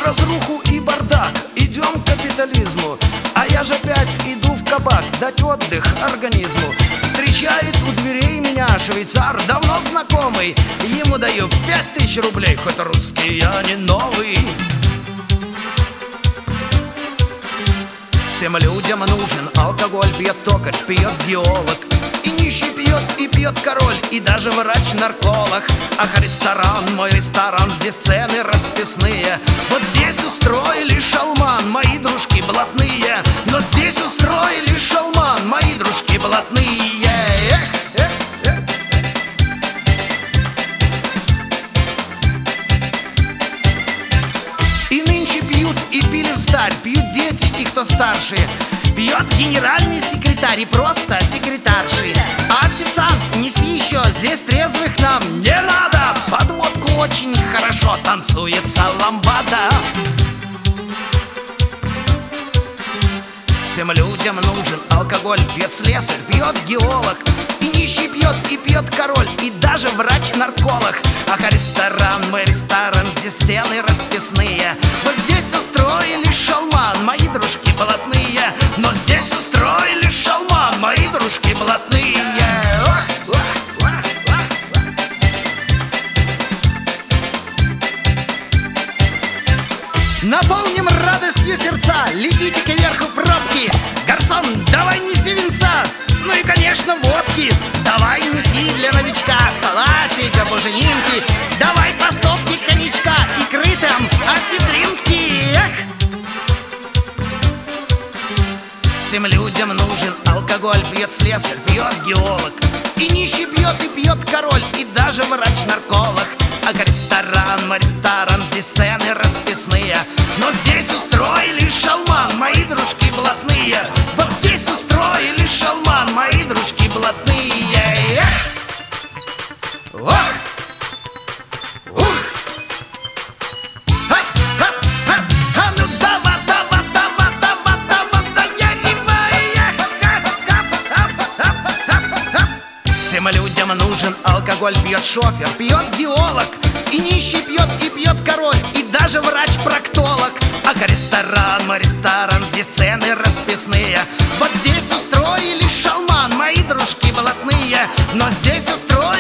разруху и бардак, идем к капитализму. А я же опять иду в кабак дать отдых организму. Встречает у дверей меня швейцар, давно знакомый. Ему даю 5000 рублей, хоть русский я не новый. Всем людям нужен алкоголь, пьет токарь, пьет геолог. И нищий пьет, и пьет король, и даже врач-нарколог. Ах, ресторан, мой ресторан, здесь цены расписные. Вот здесь устроили шалман, мои дружки блатные. Но здесь устроили шалман, мои дружки блатные. И нынче пьют, и пили встарь, пьют дети и кто старше. Пьет генеральный секретарь и просто секретарши. А официант, неси еще, здесь трезвых нам не надо. Под водку очень хорошо танцуется ламбада. Всем людям нужен алкоголь, пьет слесарь, пьет геолог. И нищий пьет, и пьет король, и даже врач-нарколог. Ах, ресторан, мой ресторан, здесь стены расписные. Вот здесь устроили шалман, мои дружки блатные. Но здесь устроили шалман, мои дружки блатные. Наполним радостью сердца, летите кверху пробки. Гарсон, давай неси винца, ну и, конечно, водки. Давай неси для новичка салатика, буженинки. Давай по стопке коньячка, икры там, осетринки. Всем людям нужен алкоголь, пьет слесарь, пьет геолог. И нищий пьет, и пьет король, и даже врач-нарколог. Ах, ресторан, мой ресторан, здесь цены расписные. Но здесь устроили шалман, мои дружки блатные. Вот здесь устроили шалман, мои дружки блатные. Ох! Всем людям нужен алкоголь, пьет шофер, пьет геолог. И нищий пьет, и пьет король, и даже врач-проктолог. Ах, ресторан, мой ресторан, здесь цены расписные. Вот здесь устроили шалман, мои дружки блатные. Но здесь устроили